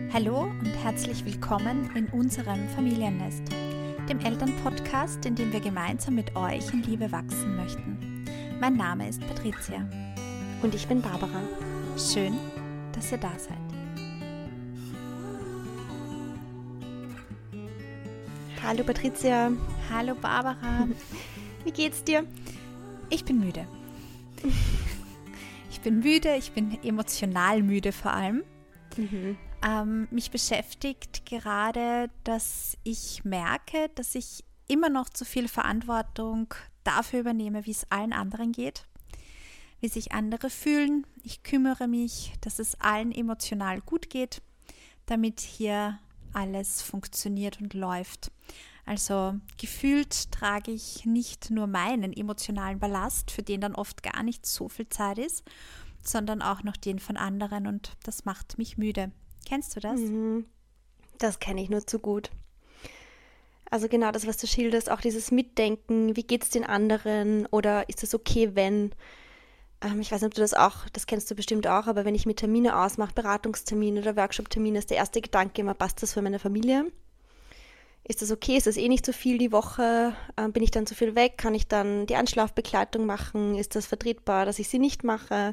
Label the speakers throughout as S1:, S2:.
S1: Hallo und herzlich willkommen in unserem Familiennest, dem Elternpodcast, in dem wir gemeinsam mit euch in Liebe wachsen möchten. Mein Name ist Patricia.
S2: Und ich bin Barbara.
S1: Schön, dass ihr da seid.
S2: Hallo Patricia.
S1: Hallo Barbara.
S2: Wie geht's dir?
S1: Ich bin müde. Ich bin emotional müde vor allem. Mich beschäftigt gerade, dass ich merke, dass ich immer noch zu viel Verantwortung dafür übernehme, wie es allen anderen geht, wie sich andere fühlen. Ich kümmere mich, dass es allen emotional gut geht, damit hier alles funktioniert und läuft. Also gefühlt trage ich nicht nur meinen emotionalen Ballast, für den dann oft gar nicht so viel Zeit ist, sondern auch noch den von anderen, und das macht mich müde. Kennst du das?
S2: Das kenne ich nur zu gut. Also genau das, was du schilderst, auch dieses Mitdenken, wie geht's den anderen oder ist es okay, wenn, ich weiß nicht, ob du das kennst du bestimmt auch, aber wenn ich mir Termine ausmache, Beratungstermine oder Workshop-Termine, ist der erste Gedanke immer, passt das für meine Familie? Ist das okay? Ist das nicht so viel die Woche? Bin ich dann zu viel weg? Kann ich dann die Anschlafbegleitung machen? Ist das vertretbar, dass ich sie nicht mache?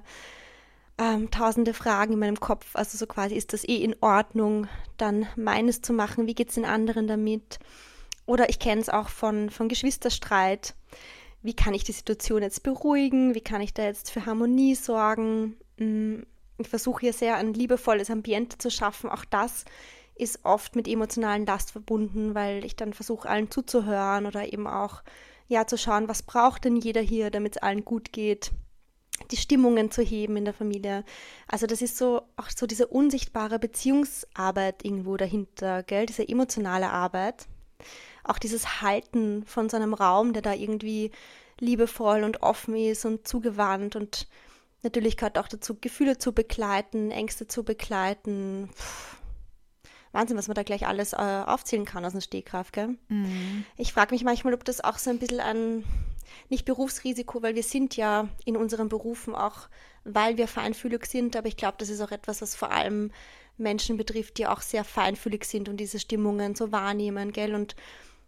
S2: Tausende Fragen in meinem Kopf. Also so quasi, ist das in Ordnung, dann meines zu machen? Wie geht es den anderen damit? Oder ich kenne es auch von Geschwisterstreit. Wie kann ich die Situation jetzt beruhigen? Wie kann ich da jetzt für Harmonie sorgen? Ich versuche hier sehr ein liebevolles Ambiente zu schaffen. Auch das ist oft mit emotionalen Last verbunden, weil ich dann versuche, allen zuzuhören oder eben auch zu schauen, was braucht denn jeder hier, damit es allen gut geht, die Stimmungen zu heben in der Familie. Also das ist so auch so diese unsichtbare Beziehungsarbeit irgendwo dahinter, gell? Diese emotionale Arbeit. Auch dieses Halten von so einem Raum, der da irgendwie liebevoll und offen ist und zugewandt, und natürlich gehört auch dazu, Gefühle zu begleiten, Ängste zu begleiten. Wahnsinn, was man da gleich alles aufzählen kann aus dem Stegreif, gell? Ich frage mich manchmal, ob das auch so ein bisschen ein, nicht Berufsrisiko, weil wir sind ja in unseren Berufen auch, weil wir feinfühlig sind, aber ich glaube, das ist auch etwas, was vor allem Menschen betrifft, die auch sehr feinfühlig sind und diese Stimmungen so wahrnehmen, gell? Und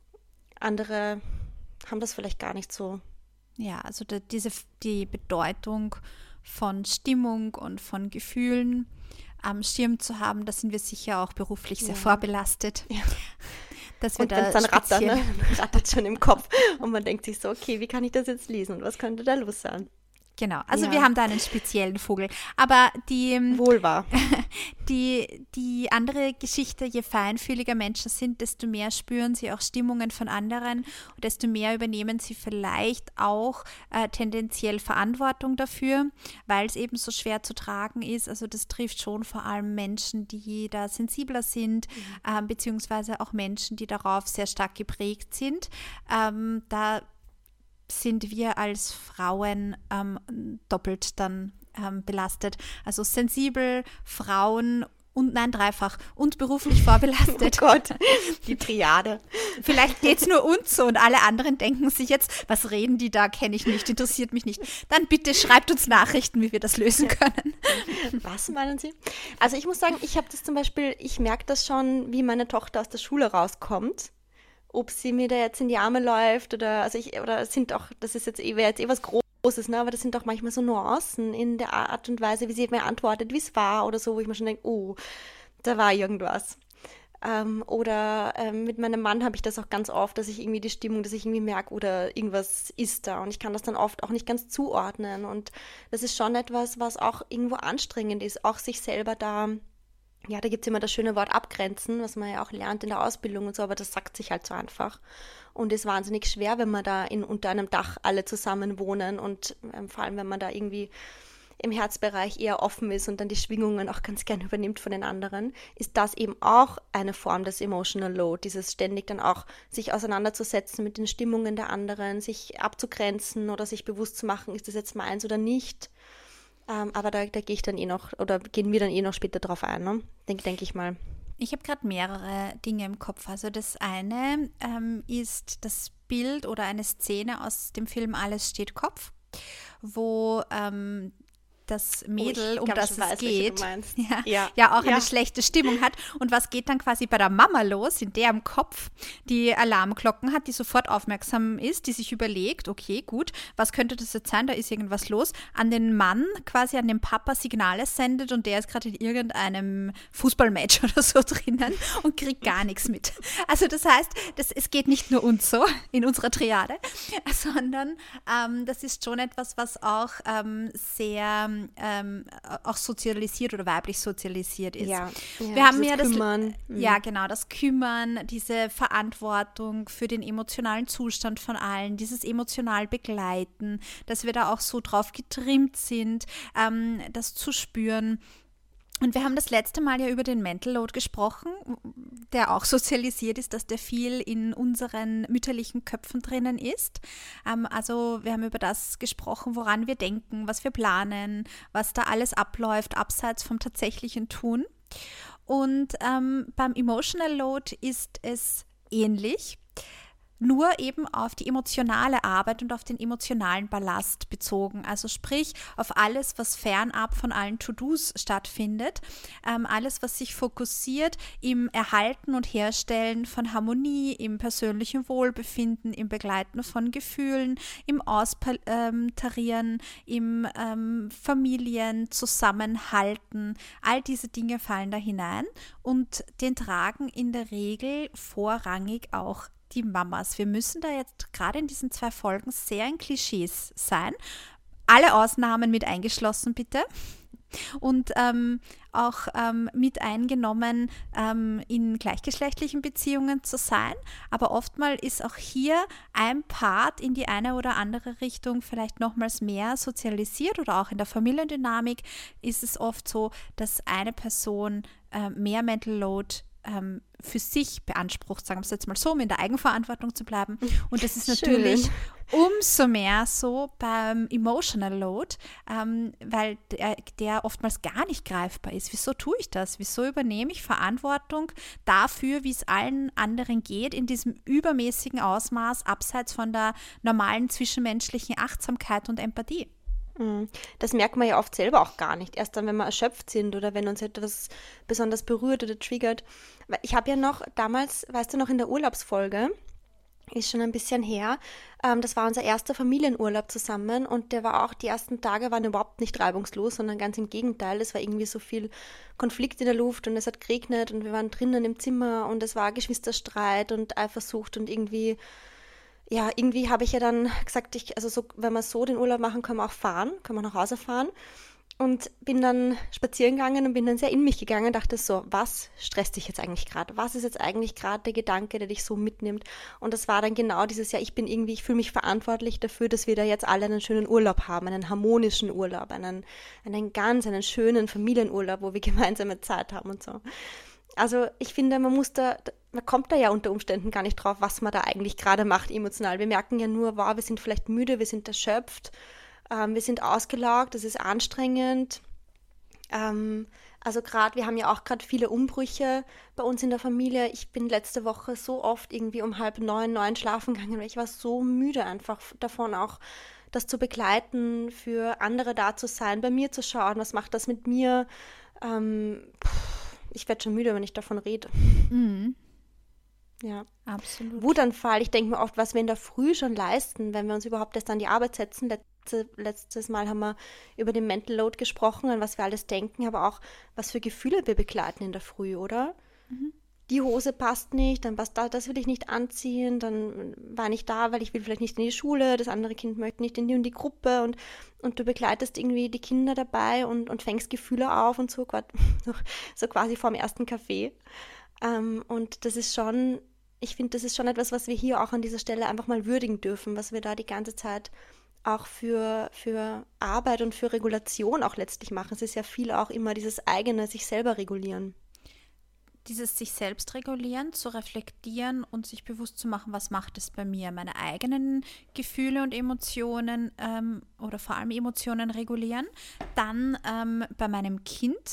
S2: andere haben das vielleicht gar nicht so.
S1: Ja, also die Bedeutung von Stimmung und von Gefühlen am Schirm zu haben, da sind wir sicher auch beruflich sehr vorbelastet.
S2: Ja.
S1: Dass wir
S2: und wenn es dann rattert schon im Kopf und man denkt sich so, okay, wie kann ich das jetzt lesen und was könnte da los sein?
S1: Genau, also wir haben da einen speziellen Vogel. Aber
S2: wohl wahr.
S1: Die andere Geschichte, je feinfühliger Menschen sind, desto mehr spüren sie auch Stimmungen von anderen und desto mehr übernehmen sie vielleicht auch tendenziell Verantwortung dafür, weil es eben so schwer zu tragen ist. Also das trifft schon vor allem Menschen, die da sensibler sind, beziehungsweise auch Menschen, die darauf sehr stark geprägt sind. Da sind wir als Frauen doppelt dann belastet. Also sensibel, Frauen dreifach und beruflich vorbelastet.
S2: Oh Gott, die Triade.
S1: Vielleicht geht es nur uns so und alle anderen denken sich jetzt, was reden die da, kenne ich nicht, interessiert mich nicht. Dann bitte schreibt uns Nachrichten, wie wir das lösen können.
S2: Was meinen Sie? Also ich muss sagen, ich habe das zum Beispiel, ich merke das schon, wie meine Tochter aus der Schule rauskommt. Ob sie mir da jetzt in die Arme läuft oder sind auch, das ist jetzt wäre jetzt was Großes, ne? Aber das sind auch manchmal so Nuancen in der Art und Weise, wie sie mir antwortet, wie es war oder so, wo ich mir schon denke, oh, da war irgendwas. Mit meinem Mann habe ich das auch ganz oft, dass ich irgendwie die Stimmung, dass ich irgendwie merke, oder irgendwas ist da, und ich kann das dann oft auch nicht ganz zuordnen, und das ist schon etwas, was auch irgendwo anstrengend ist, auch sich selber da. Ja, da gibt es immer das schöne Wort abgrenzen, was man ja auch lernt in der Ausbildung und so, aber das sagt sich halt so einfach und ist wahnsinnig schwer, wenn man da unter einem Dach alle zusammen wohnen, und vor allem, wenn man da irgendwie im Herzbereich eher offen ist und dann die Schwingungen auch ganz gern übernimmt von den anderen, ist das eben auch eine Form des Emotional Load, dieses ständig dann auch sich auseinanderzusetzen mit den Stimmungen der anderen, sich abzugrenzen oder sich bewusst zu machen, ist das jetzt meins oder nicht. Aber da gehe ich dann gehen wir dann noch später drauf ein, ne? Denke ich mal.
S1: Ich habe gerade mehrere Dinge im Kopf. Also das eine ist das Bild oder eine Szene aus dem Film Alles steht Kopf, wo das Mädel,
S2: ich
S1: um das
S2: schon weiß,
S1: es geht,
S2: ja,
S1: auch eine schlechte Stimmung hat. Und was geht dann quasi bei der Mama los, in der im Kopf die Alarmglocken hat, die sofort aufmerksam ist, die sich überlegt, okay, gut, was könnte das jetzt sein, da ist irgendwas los, an den Mann, quasi an den Papa Signale sendet und der ist gerade in irgendeinem Fußballmatch oder so drinnen und kriegt gar nichts mit. Also das heißt, es geht nicht nur uns so in unserer Triade, sondern das ist schon etwas, was auch sehr auch sozialisiert oder weiblich sozialisiert ist. Wir haben ja das Kümmern. Ja, genau, das Kümmern, diese Verantwortung für den emotionalen Zustand von allen, dieses emotional Begleiten, dass wir da auch so drauf getrimmt sind, das zu spüren. Und wir haben das letzte Mal ja über den Mental Load gesprochen, der auch sozialisiert ist, dass der viel in unseren mütterlichen Köpfen drinnen ist. Also wir haben über das gesprochen, woran wir denken, was wir planen, was da alles abläuft, abseits vom tatsächlichen Tun. Und beim Emotional Load ist es ähnlich. Nur eben auf die emotionale Arbeit und auf den emotionalen Ballast bezogen. Also sprich auf alles, was fernab von allen To-Dos stattfindet. Alles, was sich fokussiert im Erhalten und Herstellen von Harmonie, im persönlichen Wohlbefinden, im Begleiten von Gefühlen, im Austarieren, im Familienzusammenhalten. All diese Dinge fallen da hinein und den tragen in der Regel vorrangig auch die Mamas. Wir müssen da jetzt gerade in diesen 2 Folgen sehr in Klischees sein. Alle Ausnahmen mit eingeschlossen, bitte. Und auch mit eingenommen, in gleichgeschlechtlichen Beziehungen zu sein. Aber oftmals ist auch hier ein Part in die eine oder andere Richtung vielleicht nochmals mehr sozialisiert oder auch in der Familiendynamik ist es oft so, dass eine Person mehr Mental Load für sich beansprucht, sagen wir es jetzt mal so, um in der Eigenverantwortung zu bleiben. Und das ist natürlich umso mehr so beim Emotional Load, weil der oftmals gar nicht greifbar ist. Wieso tue ich das? Wieso übernehme ich Verantwortung dafür, wie es allen anderen geht, in diesem übermäßigen Ausmaß, abseits von der normalen zwischenmenschlichen Achtsamkeit und Empathie?
S2: Das merkt man ja oft selber auch gar nicht. Erst dann, wenn wir erschöpft sind oder wenn uns etwas besonders berührt oder triggert. Weil ich habe ja noch damals, weißt du noch, in der Urlaubsfolge, ist schon ein bisschen her, das war unser erster Familienurlaub zusammen und der war auch, die ersten Tage waren überhaupt nicht reibungslos, sondern ganz im Gegenteil. Es war irgendwie so viel Konflikt in der Luft und es hat geregnet und wir waren drinnen im Zimmer und es war Geschwisterstreit und Eifersucht und irgendwie habe ich ja dann gesagt, wenn wir so den Urlaub machen, können wir auch fahren, können wir nach Hause fahren. Und bin dann spazieren gegangen und bin dann sehr in mich gegangen und dachte so, was stresst dich jetzt eigentlich gerade? Was ist jetzt eigentlich gerade der Gedanke, der dich so mitnimmt? Und das war dann genau dieses Jahr, ich fühle mich verantwortlich dafür, dass wir da jetzt alle einen schönen Urlaub haben, einen harmonischen Urlaub, einen einen schönen Familienurlaub, wo wir gemeinsame Zeit haben und so. Also ich finde, man kommt da ja unter Umständen gar nicht drauf, was man da eigentlich gerade macht emotional. Wir merken ja nur, wow, wir sind vielleicht müde, wir sind erschöpft, wir sind ausgelaugt, das ist anstrengend. Also wir haben ja auch gerade viele Umbrüche bei uns in der Familie. Ich bin letzte Woche so oft irgendwie um 8:30, 9 schlafen gegangen, weil ich war so müde einfach davon auch, das zu begleiten, für andere da zu sein, bei mir zu schauen, was macht das mit mir. Ich werde schon müde, wenn ich davon rede.
S1: Mhm.
S2: Ja,
S1: absolut.
S2: Wutanfall, ich denke mir oft, was wir in der Früh schon leisten, wenn wir uns überhaupt erst an die Arbeit setzen. Letztes Mal haben wir über den Mental Load gesprochen, an was wir alles denken, aber auch, was für Gefühle wir begleiten in der Früh, oder?
S1: Mhm.
S2: Die Hose passt nicht, dann passt das will ich nicht anziehen, dann war nicht da, weil ich will vielleicht nicht in die Schule, das andere Kind möchte nicht in die Gruppe und du begleitest irgendwie die Kinder dabei und fängst Gefühle auf und so quasi vorm ersten Kaffee. Und das ist schon, ich finde, das ist schon etwas, was wir hier auch an dieser Stelle einfach mal würdigen dürfen, was wir da die ganze Zeit auch für Arbeit und für Regulation auch letztlich machen. Es ist ja viel auch immer dieses eigene, sich selber regulieren.
S1: Dieses sich selbst regulieren, zu reflektieren und sich bewusst zu machen, was macht es bei mir, meine eigenen Gefühle und Emotionen oder vor allem Emotionen regulieren. Dann bei meinem Kind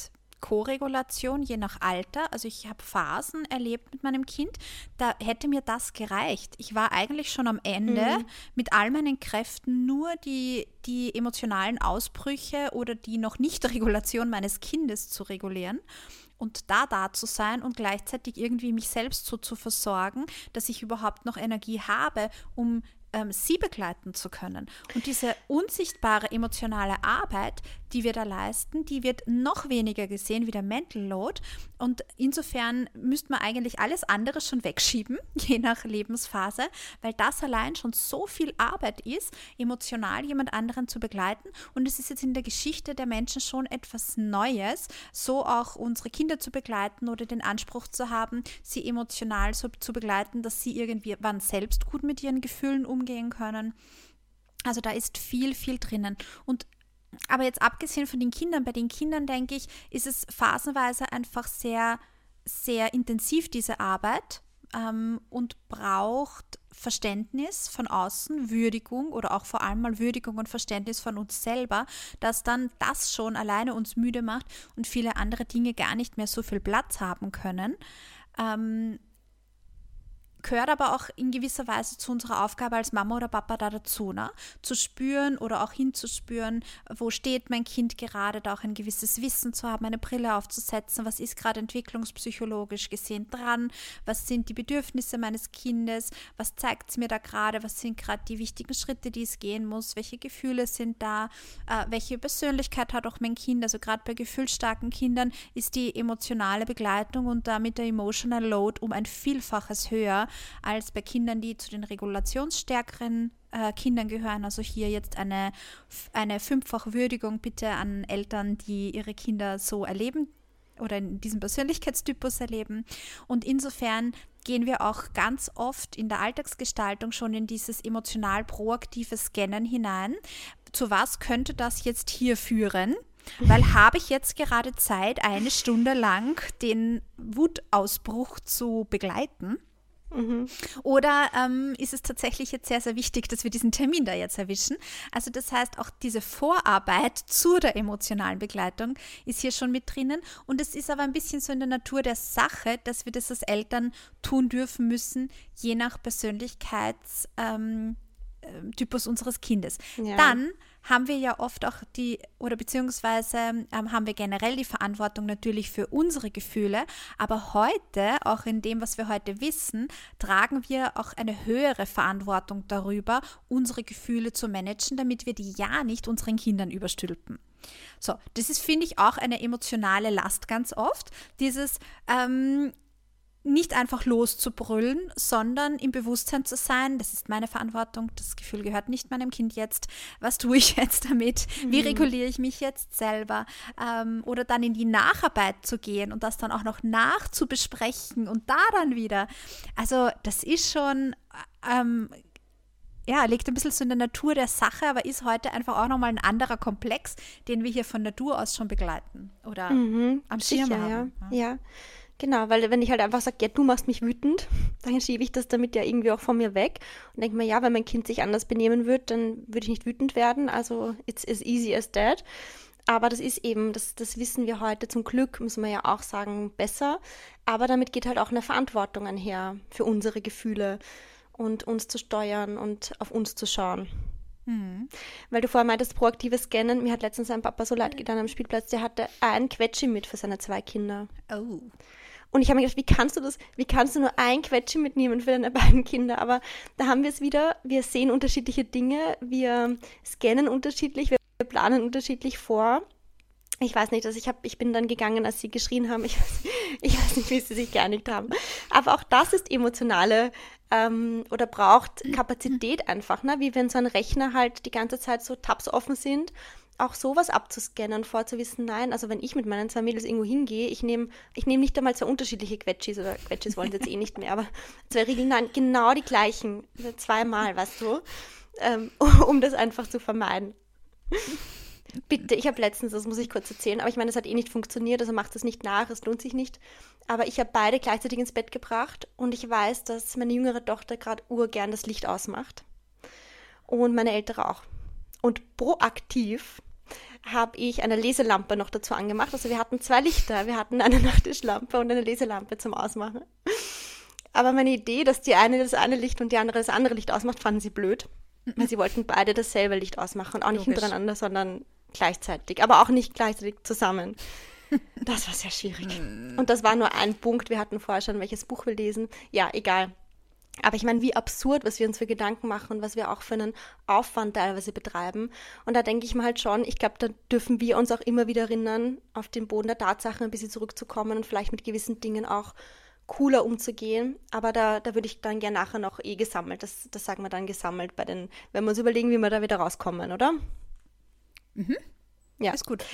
S1: Koregulation je nach Alter. Also ich habe Phasen erlebt mit meinem Kind, da hätte mir das gereicht. Ich war eigentlich schon am Ende mit all meinen Kräften, nur die emotionalen Ausbrüche oder die noch nicht Regulation meines Kindes zu regulieren. Und da zu sein und gleichzeitig irgendwie mich selbst so zu versorgen, dass ich überhaupt noch Energie habe, um sie begleiten zu können. Und diese unsichtbare emotionale Arbeit, die wir da leisten, die wird noch weniger gesehen wie der Mental Load. Und insofern müsste man eigentlich alles andere schon wegschieben, je nach Lebensphase, weil das allein schon so viel Arbeit ist, emotional jemand anderen zu begleiten. Und es ist jetzt in der Geschichte der Menschen schon etwas Neues, so auch unsere Kinder zu begleiten oder den Anspruch zu haben, sie emotional so zu begleiten, dass sie irgendwann selbst gut mit ihren Gefühlen umgehen können. Also da ist viel, viel drinnen. Aber jetzt abgesehen von den Kindern, bei den Kindern, denke ich, ist es phasenweise einfach sehr, sehr intensiv, diese Arbeit, und braucht Verständnis von außen, Würdigung oder auch vor allem mal Würdigung und Verständnis von uns selber, dass dann das schon alleine uns müde macht und viele andere Dinge gar nicht mehr so viel Platz haben können. Gehört aber auch in gewisser Weise zu unserer Aufgabe als Mama oder Papa da dazu, ne? Zu spüren oder auch hinzuspüren, wo steht mein Kind gerade, da auch ein gewisses Wissen zu haben, eine Brille aufzusetzen, was ist gerade entwicklungspsychologisch gesehen dran, was sind die Bedürfnisse meines Kindes, was zeigt es mir da gerade, was sind gerade die wichtigen Schritte, die es gehen muss, welche Gefühle sind da, welche Persönlichkeit hat auch mein Kind, also gerade bei gefühlsstarken Kindern ist die emotionale Begleitung und damit der Emotional Load um ein Vielfaches höher, als bei Kindern, die zu den regulationsstärkeren Kindern gehören. Also hier jetzt eine fünffache Würdigung bitte an Eltern, die ihre Kinder so erleben oder in diesem Persönlichkeitstypus erleben. Und insofern gehen wir auch ganz oft in der Alltagsgestaltung schon in dieses emotional proaktive Scannen hinein. Zu was könnte das jetzt hier führen? Weil habe ich jetzt gerade Zeit, 1 Stunde lang den Wutausbruch zu begleiten? Oder ist es tatsächlich jetzt sehr, sehr wichtig, dass wir diesen Termin da jetzt erwischen? Also das heißt, auch diese Vorarbeit zu der emotionalen Begleitung ist hier schon mit drinnen. Und es ist aber ein bisschen so in der Natur der Sache, dass wir das als Eltern tun dürfen müssen, je nach Persönlichkeitstypus unseres Kindes. Ja. Dann haben wir ja oft auch beziehungsweise haben wir generell die Verantwortung natürlich für unsere Gefühle, aber heute, auch in dem, was wir heute wissen, tragen wir auch eine höhere Verantwortung darüber, unsere Gefühle zu managen, damit wir die ja nicht unseren Kindern überstülpen. So, das ist, finde ich, auch eine emotionale Last ganz oft, dieses nicht einfach loszubrüllen, sondern im Bewusstsein zu sein, das ist meine Verantwortung, das Gefühl gehört nicht meinem Kind jetzt, was tue ich jetzt damit, wie reguliere ich mich jetzt selber, oder dann in die Nacharbeit zu gehen und das dann auch noch nachzubesprechen und da dann wieder, also das ist schon, liegt ein bisschen so in der Natur der Sache, aber ist heute einfach auch nochmal ein anderer Komplex, den wir hier von Natur aus schon begleiten oder am Schirm haben.
S2: Ja. Genau, weil wenn ich halt einfach sage, ja, du machst mich wütend, dann schiebe ich das damit ja irgendwie auch von mir weg und denke mir, ja, wenn mein Kind sich anders benehmen würde, dann würde ich nicht wütend werden, also it's as easy as that. Aber das ist eben, das wissen wir heute zum Glück, müssen wir ja auch sagen, besser, aber damit geht halt auch eine Verantwortung einher für unsere Gefühle und uns zu steuern und auf uns zu schauen. Weil du vorher meintest, proaktives Scannen, mir hat letztens ein Papa so leid getan am Spielplatz, der hatte ein Quetschi mit für seine 2 Kinder.
S1: Oh.
S2: Und ich habe mir gedacht, wie kannst du nur ein Quetschi mitnehmen für deine beiden Kinder? Aber da haben wir es wieder, wir sehen unterschiedliche Dinge, wir scannen unterschiedlich, wir planen unterschiedlich vor. Ich weiß nicht, ich bin dann gegangen, als sie geschrien haben. Ich weiß nicht, wie sie sich geeinigt haben. Aber auch das ist emotionale oder braucht Kapazität einfach, ne? Wie wenn so ein Rechner halt die ganze Zeit so Tabs offen sind, auch sowas abzuscannen, vorzuwissen, nein, also wenn ich mit meinen 2 Mädels irgendwo hingehe, ich nehm nicht einmal 2 unterschiedliche Quetschis, oder Quetschis wollen sie jetzt eh nicht mehr, aber 2 Regeln, nein, genau die gleichen, 2-mal, weißt du, um das einfach zu vermeiden. Bitte, ich habe letztens, das muss ich kurz erzählen, aber ich meine, das hat eh nicht funktioniert, also macht es nicht nach, es lohnt sich nicht. Aber ich habe beide gleichzeitig ins Bett gebracht und ich weiß, dass meine jüngere Tochter gerade urgern das Licht ausmacht und meine ältere auch. Und proaktiv habe ich eine Leselampe noch dazu angemacht. Also wir hatten 2 Lichter. Wir hatten eine Nachttischlampe und eine Leselampe zum Ausmachen. Aber meine Idee, dass die eine das eine Licht und die andere das andere Licht ausmacht, fanden sie blöd. Weil sie wollten beide dasselbe Licht ausmachen. Und auch nicht hintereinander, sondern gleichzeitig. Aber auch nicht gleichzeitig zusammen. Das war sehr schwierig. Und das war nur ein Punkt. Wir hatten vorher schon, welches Buch wir lesen. Ja, egal. Aber ich meine, wie absurd, was wir uns für Gedanken machen, was wir auch für einen Aufwand teilweise betreiben. Und da denke ich mir halt schon, ich glaube, da dürfen wir uns auch immer wieder erinnern, auf den Boden der Tatsachen ein bisschen zurückzukommen und vielleicht mit gewissen Dingen auch cooler umzugehen. Aber da würde ich dann gerne nachher noch gesammelt. Das sagen wir dann gesammelt wenn wir uns überlegen, wie wir da wieder rauskommen, oder?
S1: Mhm.
S2: Ja.
S1: Ist gut.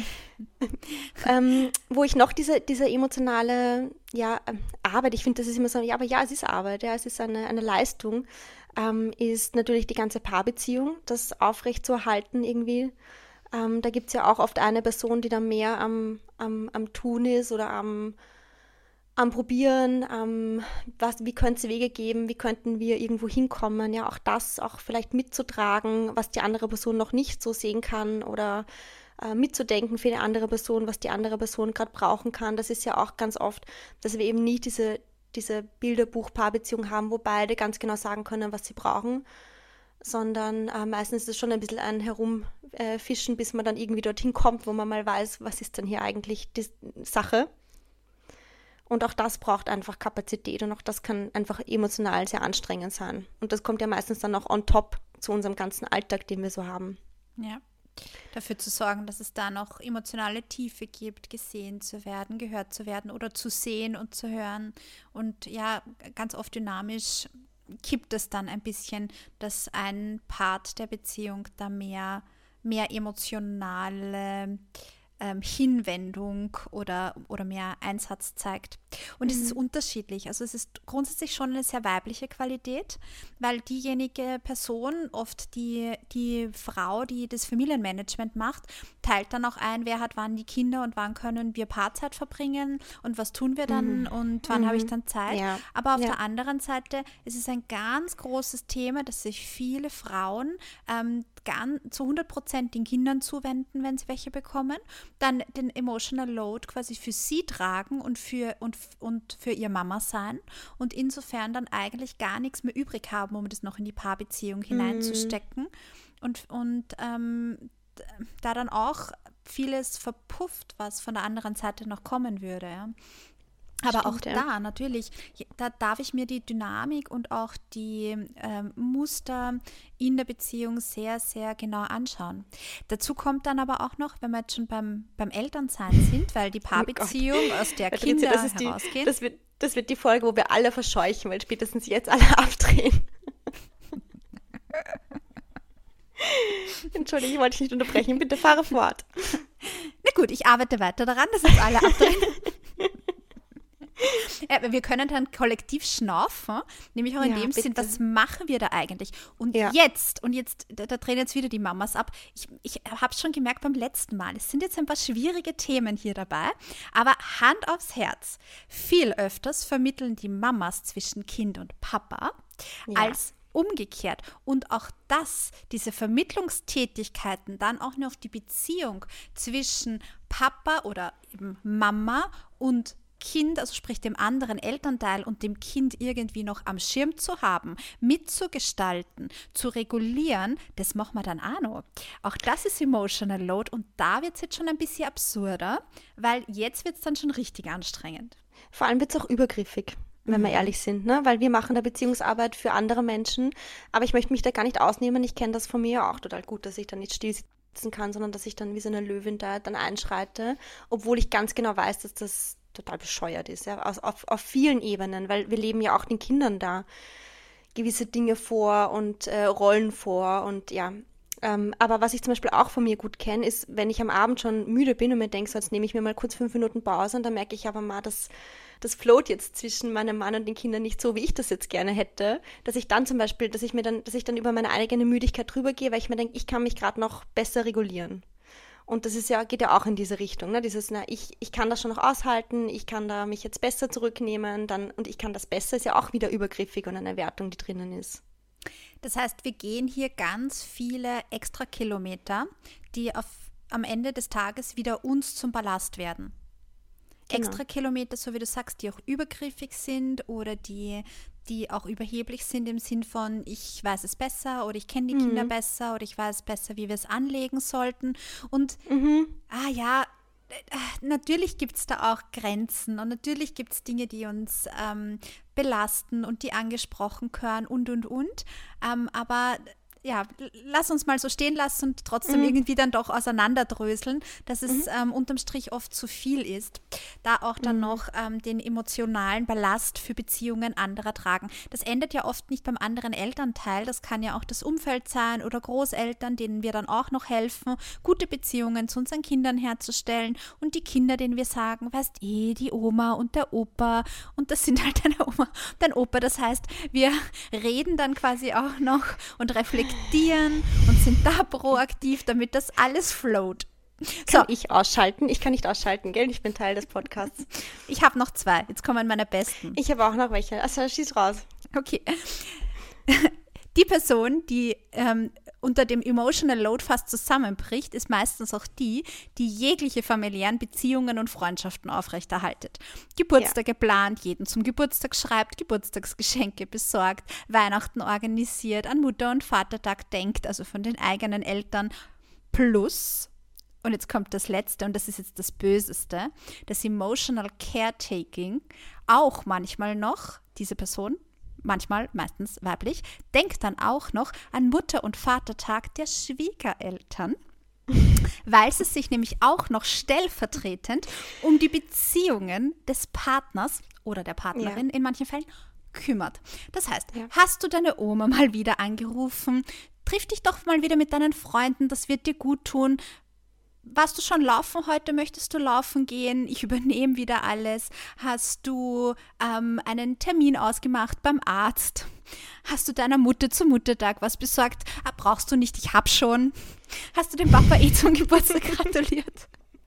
S2: Wo ich noch diese emotionale Arbeit, ich finde, das ist immer so, ja, aber ja, es ist Arbeit, ja, es ist eine Leistung, ist natürlich die ganze Paarbeziehung, das aufrechtzuerhalten irgendwie. Da gibt es ja auch oft eine Person, die dann mehr am Tun ist oder am Probieren, wie könnte es Wege geben, wie könnten wir irgendwo hinkommen, ja, auch das auch vielleicht mitzutragen, was die andere Person noch nicht so sehen kann oder mitzudenken für die andere Person, was die andere Person gerade brauchen kann. Das ist ja auch ganz oft, dass wir eben nicht diese Bilderbuch-Paarbeziehung haben, wo beide ganz genau sagen können, was sie brauchen, sondern meistens ist es schon ein bisschen ein Herumfischen, bis man dann irgendwie dorthin kommt, wo man mal weiß, was ist denn hier eigentlich die Sache. Und auch das braucht einfach Kapazität und auch das kann einfach emotional sehr anstrengend sein. Und das kommt ja meistens dann auch on top zu unserem ganzen Alltag, den wir so haben.
S1: Ja. Dafür zu sorgen, dass es da noch emotionale Tiefe gibt, gesehen zu werden, gehört zu werden oder zu sehen und zu hören. Und ja, ganz oft dynamisch kippt es dann ein bisschen, dass ein Part der Beziehung da mehr emotionale Hinwendung oder mehr Einsatz zeigt. Und es ist unterschiedlich. Also es ist grundsätzlich schon eine sehr weibliche Qualität, weil diejenige Person, oft die Frau, die das Familienmanagement macht, teilt dann auch ein, wer hat wann die Kinder und wann können wir Paarzeit verbringen und was tun wir dann und wann habe ich dann Zeit.
S2: Ja.
S1: Aber auf der anderen Seite ist es ein ganz großes Thema, dass sich viele Frauen zu 100% den Kindern zuwenden, wenn sie welche bekommen, dann den Emotional Load quasi für sie tragen und für ihr Mama sein und insofern dann eigentlich gar nichts mehr übrig haben, um das noch in die Paarbeziehung hineinzustecken und da dann auch vieles verpufft, was von der anderen Seite noch kommen würde. Ja. Aber auch da natürlich, da darf ich mir die Dynamik und auch die Muster in der Beziehung sehr, sehr genau anschauen. Dazu kommt dann aber auch noch, wenn wir jetzt schon beim Elternsein sind, weil die Paarbeziehung, aus der Kinder herausgehen.
S2: Das wird die Folge, wo wir alle verscheuchen, weil spätestens jetzt alle abdrehen. Entschuldigung, ich wollte dich nicht unterbrechen. Bitte fahre fort.
S1: Na gut, ich arbeite weiter daran, dass jetzt alle abdrehen. Wir können dann kollektiv schnaufen, nämlich auch in dem Sinn, was machen wir da eigentlich? Und jetzt, da drehen jetzt wieder die Mamas ab. Ich habe schon gemerkt beim letzten Mal, es sind jetzt ein paar schwierige Themen hier dabei, aber Hand aufs Herz, viel öfters vermitteln die Mamas zwischen Kind und Papa als umgekehrt. Und auch diese Vermittlungstätigkeiten dann auch nur auf die Beziehung zwischen Papa oder eben Mama und Kind, also sprich dem anderen Elternteil und dem Kind irgendwie noch am Schirm zu haben, mitzugestalten, zu regulieren, das machen wir dann auch noch. Auch das ist Emotional Load und da wird es jetzt schon ein bisschen absurder, weil jetzt wird es dann schon richtig anstrengend.
S2: Vor allem wird es auch übergriffig, wenn wir ehrlich sind, ne? Weil wir machen da Beziehungsarbeit für andere Menschen, aber ich möchte mich da gar nicht ausnehmen. Ich kenne das von mir auch total gut, dass ich da nicht still sitzen kann, sondern dass ich dann wie so eine Löwin da dann einschreite, obwohl ich ganz genau weiß, dass das total bescheuert ist, ja, auf vielen Ebenen, weil wir leben ja auch den Kindern da gewisse Dinge vor und Rollen vor und ja, aber was ich zum Beispiel auch von mir gut kenne, ist, wenn ich am Abend schon müde bin und mir denke, so jetzt nehme ich mir mal kurz 5 Minuten Pause und dann merke ich aber mal, das float jetzt zwischen meinem Mann und den Kindern nicht so, wie ich das jetzt gerne hätte, dass ich dann zum Beispiel, dass ich dann über meine eigene Müdigkeit drüber gehe, weil ich mir denke, ich kann mich gerade noch besser regulieren. Und das geht ja auch in diese Richtung, ne? Dieses, ich kann das schon noch aushalten, ich kann da mich jetzt besser zurücknehmen, und ich kann das besser, ist ja auch wieder übergriffig und eine Wertung, die drinnen ist.
S1: Das heißt, wir gehen hier ganz viele extra Kilometer, die am Ende des Tages wieder uns zum Ballast werden.
S2: Genau.
S1: Extra Kilometer, so wie du sagst, die auch übergriffig sind oder die auch überheblich sind im Sinn von, ich weiß es besser oder ich kenne die Kinder besser oder ich weiß besser, wie wir es anlegen sollten. Und natürlich gibt es da auch Grenzen und natürlich gibt es Dinge, die uns belasten und die angesprochen gehören und. Aber ja, lass uns mal so stehen lassen und trotzdem irgendwie dann doch auseinanderdröseln, dass es unterm Strich oft zu viel ist. Da auch dann noch den emotionalen Ballast für Beziehungen anderer tragen. Das endet ja oft nicht beim anderen Elternteil. Das kann ja auch das Umfeld sein oder Großeltern, denen wir dann auch noch helfen, gute Beziehungen zu unseren Kindern herzustellen. Und die Kinder, denen wir sagen, weißt die Oma und der Opa. Und das sind halt deine Oma und dein Opa. Das heißt, wir reden dann quasi auch noch und reflektieren und sind da proaktiv, damit das alles float.
S2: Kann ich ausschalten? Ich kann nicht ausschalten, gell? Ich bin Teil des Podcasts.
S1: Ich habe noch 2. Jetzt kommen meine besten.
S2: Ich habe auch noch welche. Also schieß raus.
S1: Okay. Die Person, die unter dem Emotional Load fast zusammenbricht, ist meistens auch die jegliche familiären Beziehungen und Freundschaften aufrechterhaltet. Geburtstage plant, jeden zum Geburtstag schreibt, Geburtstagsgeschenke besorgt, Weihnachten organisiert, an Mutter- und Vatertag denkt, also von den eigenen Eltern. Plus, und jetzt kommt das Letzte, und das ist jetzt das Böseste, das Emotional Caretaking, auch manchmal noch, diese Person, manchmal, meistens weiblich, denkt dann auch noch an Mutter- und Vatertag der Schwiegereltern, weil sie sich nämlich auch noch stellvertretend um die Beziehungen des Partners oder der Partnerin in manchen Fällen kümmert. Das heißt, hast du deine Oma mal wieder angerufen, triff dich doch mal wieder mit deinen Freunden, das wird dir gut tun. Warst du schon laufen heute? Möchtest du laufen gehen? Ich übernehme wieder alles. Hast du einen Termin ausgemacht beim Arzt? Hast du deiner Mutter zum Muttertag was besorgt? Brauchst du nicht, ich hab schon. Hast du dem Papa zum Geburtstag gratuliert?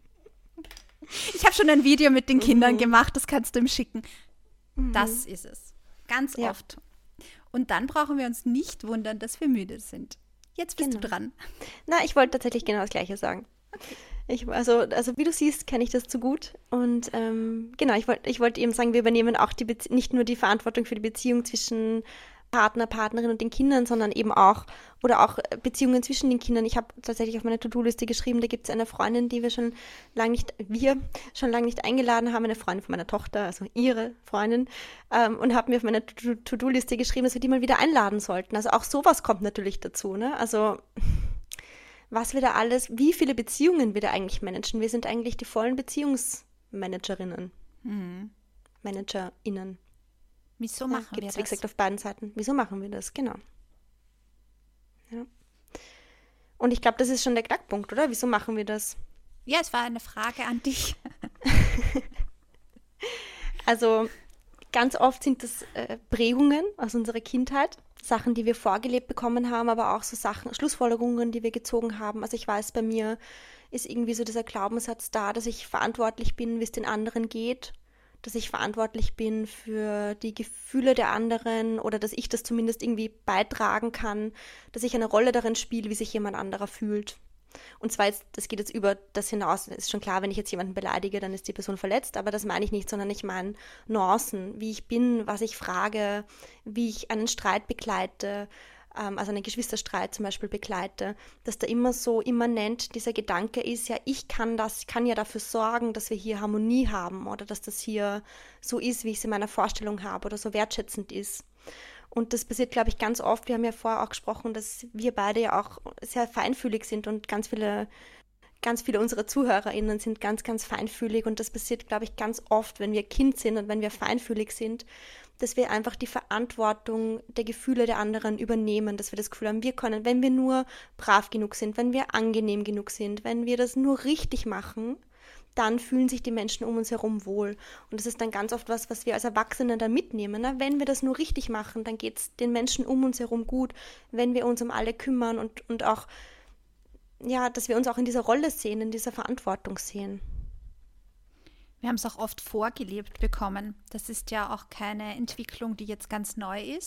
S1: Ich habe schon ein Video mit den Kindern gemacht, das kannst du ihm schicken. Das ist es. Ganz oft. Und dann brauchen wir uns nicht wundern, dass wir müde sind. Jetzt bist du dran.
S2: Na, ich wollte tatsächlich genau das Gleiche sagen. Also wie du siehst, kenne ich das zu gut. Und ich wollte eben sagen, wir übernehmen auch nicht nur die Verantwortung für die Beziehung zwischen Partner, Partnerin und den Kindern, sondern eben auch Beziehungen zwischen den Kindern. Ich habe tatsächlich auf meine To-Do-Liste geschrieben, da gibt es eine Freundin, die wir schon lange nicht eingeladen haben, eine Freundin von meiner Tochter, also ihre Freundin, und habe mir auf meine To-Do-Liste geschrieben, dass wir die mal wieder einladen sollten. Also auch sowas kommt natürlich dazu, ne? Also was wir da alles, wie viele Beziehungen wir da eigentlich managen. Wir sind eigentlich die vollen Beziehungsmanagerinnen. ManagerInnen.
S1: Wieso machen wir das?
S2: Wie gesagt, auf beiden Seiten. Wieso machen wir das? Genau. Ja. Und ich glaube, das ist schon der Knackpunkt, oder? Wieso machen wir das?
S1: Ja, es war eine Frage an dich.
S2: Also ganz oft sind das Prägungen aus unserer Kindheit, Sachen, die wir vorgelebt bekommen haben, aber auch so Sachen, Schlussfolgerungen, die wir gezogen haben. Also ich weiß, bei mir ist irgendwie so dieser Glaubenssatz da, dass ich verantwortlich bin, wie es den anderen geht, dass ich verantwortlich bin für die Gefühle der anderen oder dass ich das zumindest irgendwie beitragen kann, dass ich eine Rolle darin spiele, wie sich jemand anderer fühlt. Und zwar, das geht jetzt über das hinaus, ist schon klar, wenn ich jetzt jemanden beleidige, dann ist die Person verletzt, aber das meine ich nicht, sondern ich meine Nuancen, wie ich bin, was ich frage, wie ich einen Streit begleite, also einen Geschwisterstreit zum Beispiel begleite, dass da immer so immanent dieser Gedanke ist, ja, ich kann ja dafür sorgen, dass wir hier Harmonie haben oder dass das hier so ist, wie ich es in meiner Vorstellung habe oder so wertschätzend ist. Und das passiert, glaube ich, ganz oft. Wir haben ja vorher auch gesprochen, dass wir beide ja auch sehr feinfühlig sind und ganz viele unserer ZuhörerInnen sind ganz, ganz feinfühlig. Und das passiert, glaube ich, ganz oft, wenn wir Kind sind und wenn wir feinfühlig sind, dass wir einfach die Verantwortung der Gefühle der anderen übernehmen, dass wir das Gefühl haben, wir können, wenn wir nur brav genug sind, wenn wir angenehm genug sind, wenn wir das nur richtig machen, dann fühlen sich die Menschen um uns herum wohl. Und das ist dann ganz oft was wir als Erwachsene dann mitnehmen. Ne? Wenn wir das nur richtig machen, dann geht es den Menschen um uns herum gut. Wenn wir uns um alle kümmern und auch, ja, dass wir uns auch in dieser Rolle sehen, in dieser Verantwortung sehen.
S1: Wir haben es auch oft vorgelebt bekommen. Das ist ja auch keine Entwicklung, die jetzt ganz neu ist.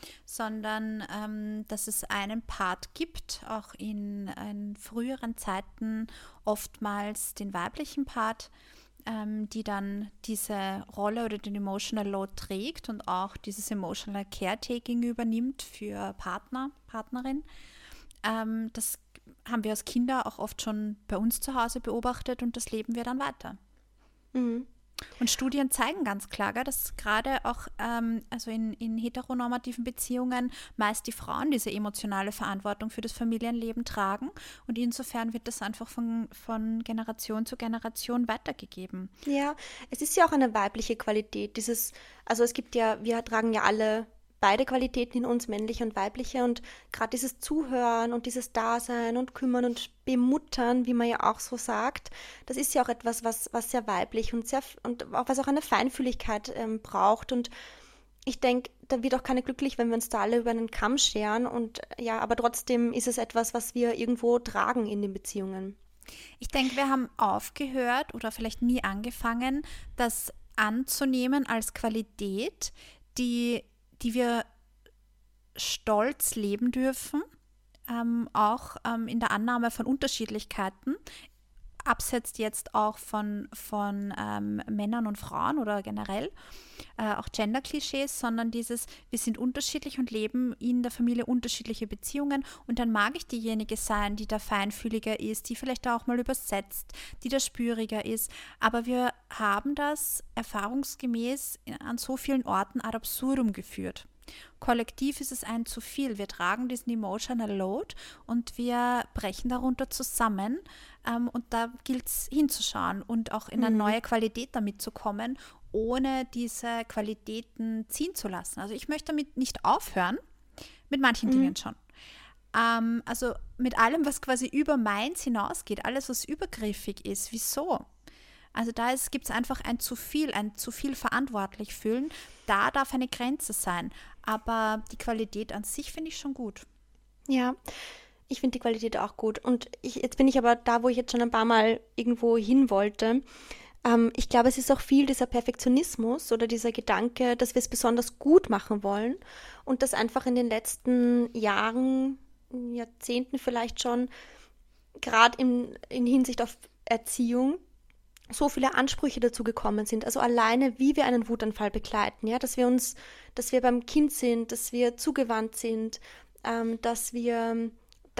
S1: sondern dass es einen Part gibt, auch in früheren Zeiten oftmals den weiblichen Part, die dann diese Rolle oder den Emotional Load trägt und auch dieses Emotional Caretaking übernimmt für Partner, Partnerin. Das haben wir als Kinder auch oft schon bei uns zu Hause beobachtet und das leben wir dann weiter.
S2: Mhm.
S1: Und Studien zeigen ganz klar, dass gerade auch also in heteronormativen Beziehungen meist die Frauen diese emotionale Verantwortung für das Familienleben tragen. Und insofern wird das einfach von Generation zu Generation weitergegeben.
S2: Ja, es ist ja auch eine weibliche Qualität. Also es gibt ja, wir tragen ja alle beide Qualitäten in uns, männliche und weibliche. Und gerade dieses Zuhören und dieses Dasein und Kümmern und Bemuttern, wie man ja auch so sagt, das ist ja auch etwas, was sehr weiblich und auch was auch eine Feinfühligkeit braucht. Und ich denke, da wird auch keiner glücklich, wenn wir uns da alle über einen Kamm scheren. Und ja, aber trotzdem ist es etwas, was wir irgendwo tragen in den Beziehungen.
S1: Ich denke, wir haben aufgehört oder vielleicht nie angefangen, das anzunehmen als Qualität, die wir stolz leben dürfen, auch in der Annahme von Unterschiedlichkeiten, absetzt jetzt auch von Männern und Frauen oder generell auch Gender-Klischees, sondern dieses, wir sind unterschiedlich und leben in der Familie unterschiedliche Beziehungen und dann mag ich diejenige sein, die da feinfühliger ist, die vielleicht auch mal übersetzt, die da spüriger ist, aber wir haben das erfahrungsgemäß an so vielen Orten ad absurdum geführt. Kollektiv ist es ein zu viel. Wir tragen diesen Emotional Load und wir brechen darunter zusammen. Und da gilt es hinzuschauen und auch in eine neue Qualität damit zu kommen, ohne diese Qualitäten ziehen zu lassen. Also ich möchte damit nicht aufhören, mit manchen Dingen schon. Also mit allem, was quasi über meins hinausgeht, alles, was übergriffig ist. Wieso? Also da gibt es einfach ein zu viel verantwortlich fühlen. Da darf eine Grenze sein. Aber die Qualität an sich finde ich schon gut.
S2: Ja, ich finde die Qualität auch gut. Und jetzt bin ich aber da, wo ich jetzt schon ein paar Mal irgendwo hin wollte. Ich glaube, es ist auch viel dieser Perfektionismus oder dieser Gedanke, dass wir es besonders gut machen wollen und das einfach in den letzten Jahren, Jahrzehnten vielleicht schon, gerade in Hinsicht auf Erziehung, so viele Ansprüche dazu gekommen sind. Also alleine, wie wir einen Wutanfall begleiten, ja, dass wir beim Kind sind, dass wir zugewandt sind, dass wir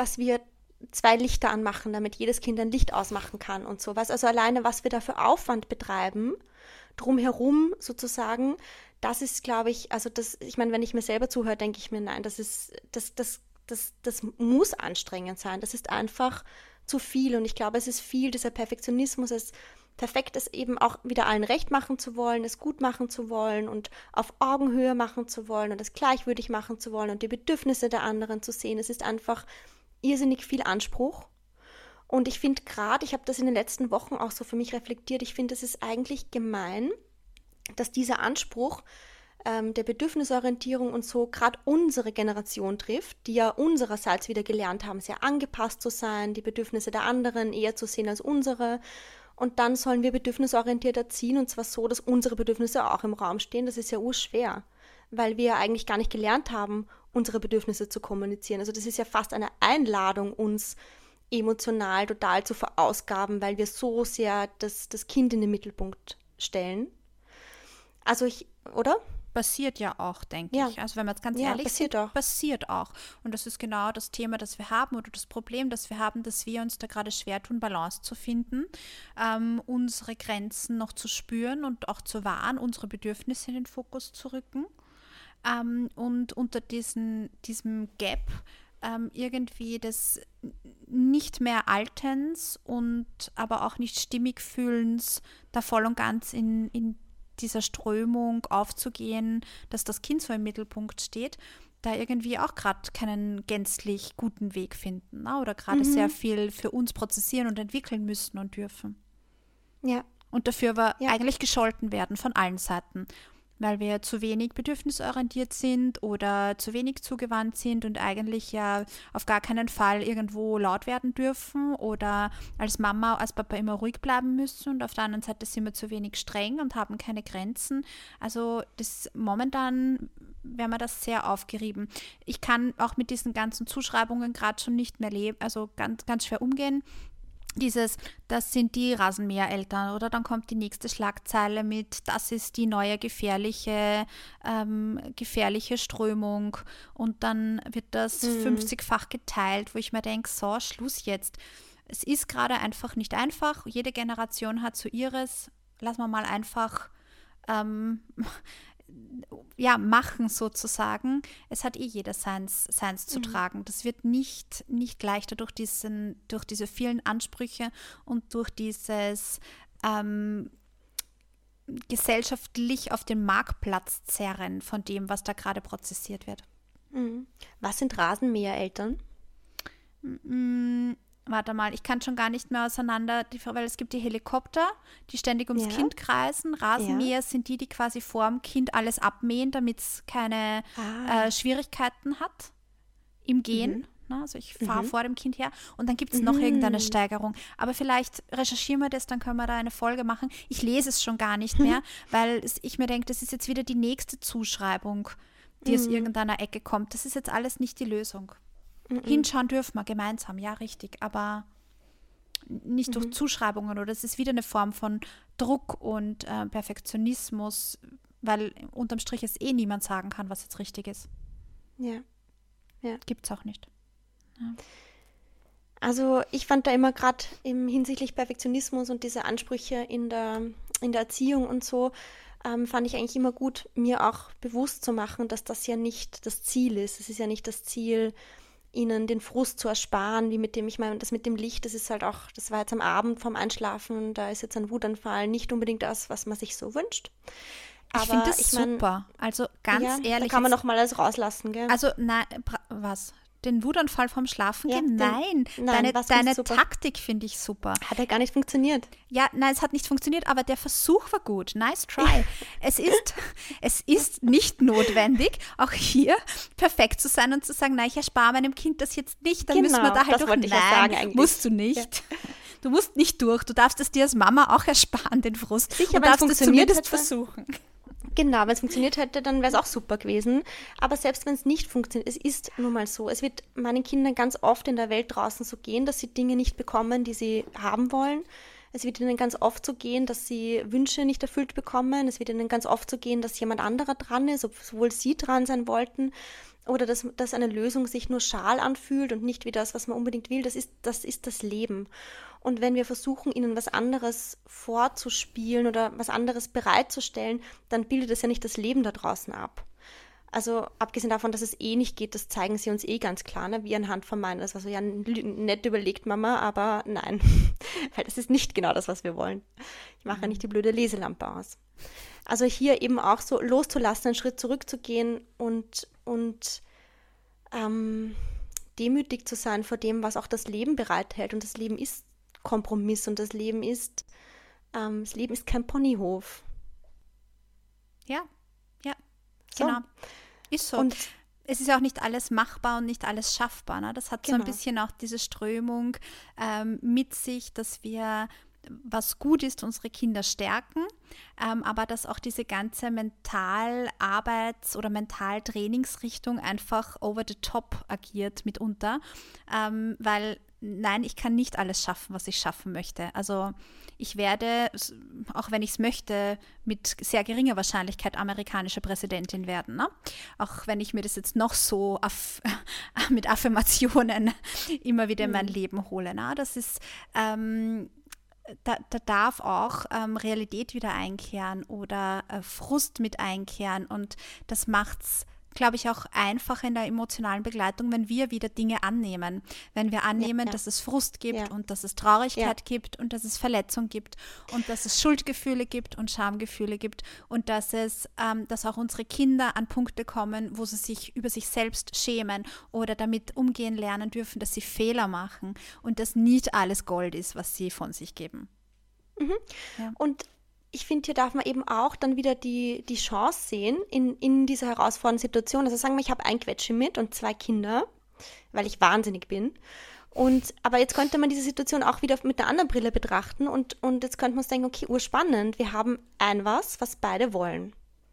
S2: 2 Lichter anmachen, damit jedes Kind ein Licht ausmachen kann und sowas. Also alleine, was wir da für Aufwand betreiben, drumherum sozusagen, das ist, glaube ich, also ich meine, wenn ich mir selber zuhöre, denke ich mir, nein, das muss anstrengend sein. Das ist einfach zu viel und ich glaube, es ist viel dieser Perfektionismus, es perfekt ist eben auch wieder allen recht machen zu wollen, es gut machen zu wollen und auf Augenhöhe machen zu wollen und es gleichwürdig machen zu wollen und die Bedürfnisse der anderen zu sehen. Es ist einfach irrsinnig viel Anspruch. Und ich finde gerade, ich habe das in den letzten Wochen auch so für mich reflektiert, ich finde, es ist eigentlich gemein, dass dieser Anspruch der Bedürfnisorientierung und so gerade unsere Generation trifft, die ja unsererseits wieder gelernt haben, sehr angepasst zu sein, die Bedürfnisse der anderen eher zu sehen als unsere. Und dann sollen wir bedürfnisorientiert erziehen und zwar so, dass unsere Bedürfnisse auch im Raum stehen. Das ist ja urschwer, weil wir ja eigentlich gar nicht gelernt haben, unsere Bedürfnisse zu kommunizieren. Also das ist ja fast eine Einladung, uns emotional total zu verausgaben, weil wir so sehr das Kind in den Mittelpunkt stellen. Also oder?
S1: Passiert ja auch, denke ich. Also wenn wir jetzt ganz ehrlich sind, passiert auch. Und das ist genau das Thema, das wir haben oder das Problem, das wir haben, dass wir uns da gerade schwer tun, Balance zu finden, unsere Grenzen noch zu spüren und auch zu wahren, unsere Bedürfnisse in den Fokus zu rücken. Und unter diesem Gap irgendwie des nicht mehr Altens und aber auch nicht stimmig Fühlens da voll und ganz in dieser Strömung aufzugehen, dass das Kind so im Mittelpunkt steht, da irgendwie auch gerade keinen gänzlich guten Weg finden, ne? Oder gerade sehr viel für uns prozessieren und entwickeln müssen und dürfen.
S2: Ja.
S1: Und dafür wir eigentlich gescholten werden von allen Seiten, weil wir zu wenig bedürfnisorientiert sind oder zu wenig zugewandt sind und eigentlich ja auf gar keinen Fall irgendwo laut werden dürfen oder als Mama, als Papa immer ruhig bleiben müssen und auf der anderen Seite sind wir zu wenig streng und haben keine Grenzen. Also das momentan wäre mir das sehr aufgerieben. Ich kann auch mit diesen ganzen Zuschreibungen gerade schon nicht mehr leben, also ganz, ganz schwer umgehen. Das sind die Rasenmähereltern, oder dann kommt die nächste Schlagzeile mit, das ist die neue gefährliche Strömung, und dann wird das 50-fach geteilt, wo ich mir denke, so, Schluss jetzt. Es ist gerade einfach nicht einfach. Jede Generation hat so ihres. Lass wir mal einfach machen sozusagen. Es hat jeder seins zu tragen. Das wird nicht leichter durch diese vielen Ansprüche und durch dieses gesellschaftlich auf den Marktplatz zerren von dem, was da gerade prozessiert wird.
S2: Was sind Rasenmähereltern?
S1: Warte mal, ich kann schon gar nicht mehr auseinander, weil es gibt die Helikopter, die ständig ums Kind kreisen. Rasenmäher sind die quasi vor dem Kind alles abmähen, damit es keine Schwierigkeiten hat im Gehen. Also ich fahre vor dem Kind her, und dann gibt es noch irgendeine Steigerung. Aber vielleicht recherchieren wir das, dann können wir da eine Folge machen. Ich lese es schon gar nicht mehr, weil ich mir denke, das ist jetzt wieder die nächste Zuschreibung, die aus irgendeiner Ecke kommt. Das ist jetzt alles nicht die Lösung. Hinschauen dürfen wir gemeinsam, ja, richtig, aber nicht durch Zuschreibungen, oder es ist wieder eine Form von Druck und Perfektionismus, weil unterm Strich es niemand sagen kann, was jetzt richtig ist.
S2: Ja.
S1: Gibt es auch nicht. Ja.
S2: Also ich fand da immer gerade hinsichtlich Perfektionismus und diese Ansprüche in der Erziehung und so, fand ich eigentlich immer gut, mir auch bewusst zu machen, dass das ja nicht das Ziel ist. Es ist ja nicht das Ziel, ihnen den Frust zu ersparen, wie mit dem, ich meine, das mit dem Licht, das ist halt auch, das war jetzt am Abend vorm Einschlafen, da ist jetzt ein Wutanfall nicht unbedingt das, was man sich so wünscht.
S1: Aber ich finde das super. Also ganz ehrlich.
S2: Da kann man noch mal alles rauslassen, gell?
S1: Also, nein, was? Den Wutanfall vom Schlafen gehen? Nein, deine Taktik finde ich super.
S2: Hat ja gar nicht funktioniert.
S1: Ja, nein, es hat nicht funktioniert, aber der Versuch war gut. Nice try. Es ist nicht notwendig, auch hier perfekt zu sein und zu sagen, nein, ich erspare meinem Kind das jetzt nicht, dann müssen wir da halt durch. Nein, musst du nicht. Ja. Du musst nicht durch. Du darfst es dir als Mama auch ersparen, den Frust.
S2: Sicher,
S1: du darfst es zumindest versuchen.
S2: Genau, wenn es funktioniert hätte, dann wäre es auch super gewesen. Aber selbst wenn es nicht funktioniert, es ist nun mal so. Es wird meinen Kindern ganz oft in der Welt draußen so gehen, dass sie Dinge nicht bekommen, die sie haben wollen. Es wird ihnen ganz oft so gehen, dass sie Wünsche nicht erfüllt bekommen. Es wird ihnen ganz oft so gehen, dass jemand anderer dran ist, obwohl sie dran sein wollten. Oder dass eine Lösung sich nur schal anfühlt und nicht wie das, was man unbedingt will. Das ist das Leben. Und wenn wir versuchen, ihnen was anderes vorzuspielen oder was anderes bereitzustellen, dann bildet das ja nicht das Leben da draußen ab. Also abgesehen davon, dass es nicht geht, das zeigen sie uns ganz klar, ne? Wie anhand von meinen. Das war so, ja, nett überlegt, Mama, aber nein, weil das ist nicht genau das, was wir wollen. Ich mache ja nicht die blöde Leselampe aus. Also hier eben auch so loszulassen, einen Schritt zurückzugehen und demütig zu sein vor dem, was auch das Leben bereithält. Und das Leben ist Kompromiss und das Leben ist kein Ponyhof.
S1: Ja, genau. Ist so. Und es ist ja auch nicht alles machbar und nicht alles schaffbar. Ne? Das hat so ein bisschen auch diese Strömung mit sich, dass wir, was gut ist, unsere Kinder stärken, aber dass auch diese ganze Mental-Arbeits- oder Mental-Trainingsrichtung einfach over the top agiert mitunter, weil nein, ich kann nicht alles schaffen, was ich schaffen möchte. Also ich werde, auch wenn ich es möchte, mit sehr geringer Wahrscheinlichkeit amerikanische Präsidentin werden. Ne? Auch wenn ich mir das jetzt noch so mit Affirmationen immer wieder in mein Leben hole. Ne? Das ist, da darf auch Realität wieder einkehren oder Frust mit einkehren, und das macht's, glaube ich, auch einfach in der emotionalen Begleitung, wenn wir wieder Dinge annehmen. Wenn wir annehmen, dass es Frust gibt und dass es Traurigkeit gibt und dass es Verletzung gibt und dass es Schuldgefühle gibt und Schamgefühle gibt und dass auch unsere Kinder an Punkte kommen, wo sie sich über sich selbst schämen oder damit umgehen lernen dürfen, dass sie Fehler machen und dass nicht alles Gold ist, was sie von sich geben.
S2: Mhm. Ja. Und ich finde, hier darf man eben auch dann wieder die Chance sehen in dieser herausfordernden Situation. Also sagen wir, ich habe ein Quetschi mit und 2 Kinder, weil ich wahnsinnig bin. Aber jetzt könnte man diese Situation auch wieder mit einer anderen Brille betrachten und jetzt könnte man uns denken, okay, urspannend, wir haben was beide wollen.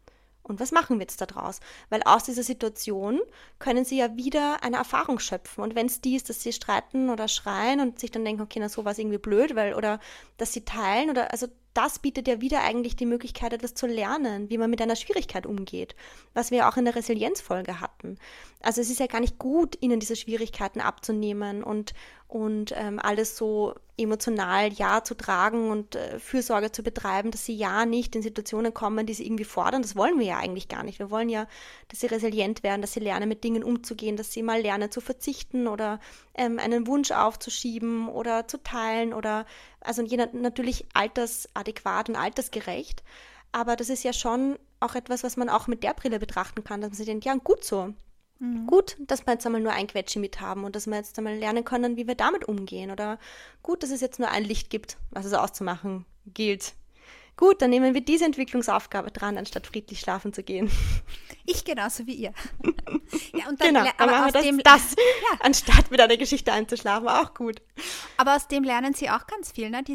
S2: Und was machen wir jetzt daraus? Weil aus dieser Situation können sie ja wieder eine Erfahrung schöpfen. Und wenn es die ist, dass sie streiten oder schreien und sich dann denken, okay, na so war es irgendwie blöd, oder dass sie teilen also das bietet ja wieder eigentlich die Möglichkeit, etwas zu lernen, wie man mit einer Schwierigkeit umgeht, was wir auch in der Resilienzfolge hatten. Also es ist ja gar nicht gut, ihnen diese Schwierigkeiten abzunehmen und alles so emotional zu tragen und Fürsorge zu betreiben, dass sie nicht in Situationen kommen, die sie irgendwie fordern. Das wollen wir ja eigentlich gar nicht. Wir wollen ja, dass sie resilient werden, dass sie lernen, mit Dingen umzugehen, dass sie mal lernen zu verzichten oder einen Wunsch aufzuschieben oder zu teilen also natürlich altersadäquat und altersgerecht. Aber das ist ja schon auch etwas, was man auch mit der Brille betrachten kann, dass man sich denkt, ja, gut so. Gut, dass wir jetzt einmal nur ein Quetschi mit haben und dass wir jetzt einmal lernen können, wie wir damit umgehen. Oder gut, dass es jetzt nur ein Licht gibt, was es auszumachen gilt. Gut, dann nehmen wir diese Entwicklungsaufgabe dran, anstatt friedlich schlafen zu gehen.
S1: Ich genauso wie ihr. Ja, und dann,
S2: genau, aber aus dem, anstatt mit einer Geschichte einzuschlafen, auch gut.
S1: Aber aus dem lernen sie auch ganz viel, ne?